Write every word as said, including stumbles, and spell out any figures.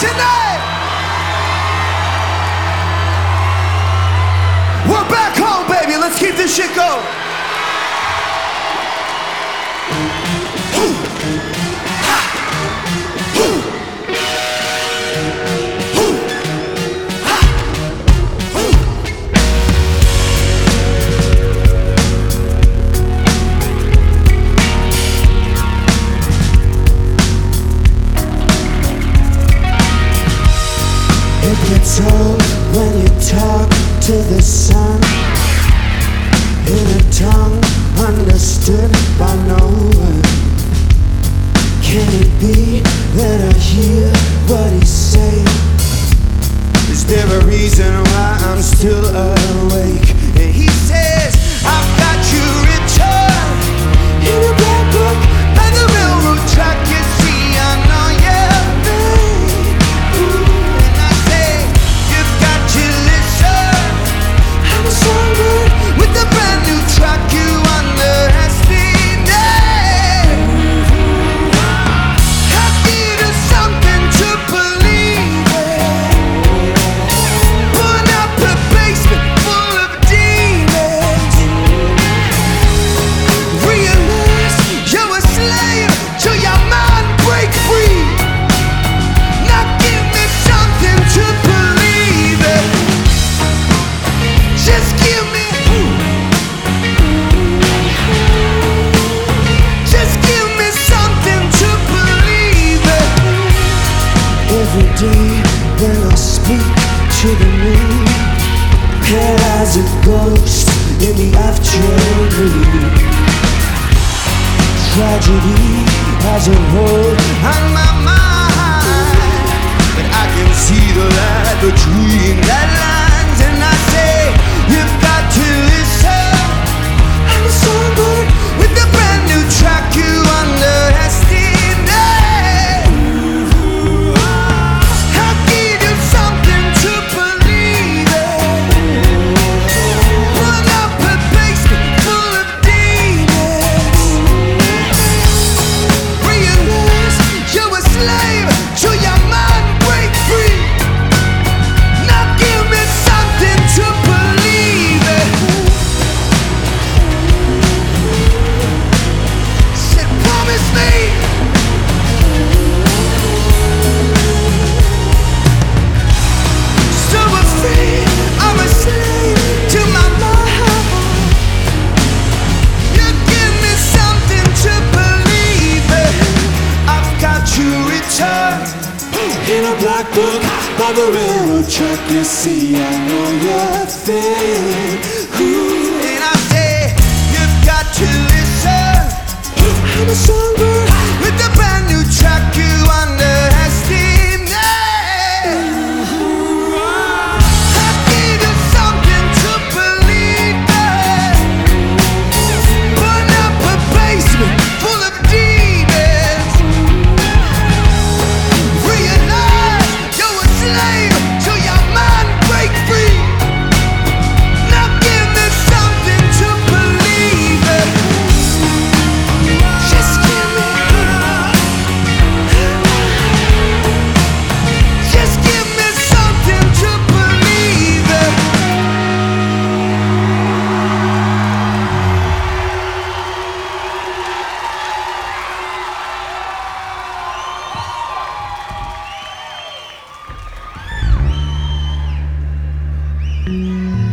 tonight. We're back home, baby. Let's keep this shit going. Told when you talk to the sun in a tongue understood by no one. Can it be that I hear what he's saying? Is there a reason why I'm still awake? And he says, I've got you written in a black book by the railroad track. You see, I know your name. And I say, you've got to listen. I'm a songbird with a brand new track. You underestimate. I'll give you something to believe in. Put up a basement full of demons. Realize you're a slave till your mind break free. Now give me something to believe in. Just give me, just give me something to believe in. Every day when I speak to the moon, head as a ghost in the afternoon. Tragedy has a hold on my mind, but I can see the light between that lines. And I say, you've got to listen. I'm a songbird with a brand new track. You underestimate. I'll give you something to believe in. Put up a basement full of demons. Realize you're a slave till your mind break free. Now give me something to believe in. Said promise me. So afraid I'm a slave to my mind. You give me something to believe in. I've got you written in a black book by the railroad track. You see, I know your thing. Ooh. And I say, you've got to listen. I'm a songbird with a brand new track. You underestimate. I'll give you something to believe in. Put up a basement full of demons. Realize you're a slave till your mind break free. Now give me something to believe in. Just give me, just give me something to believe in. Thank you.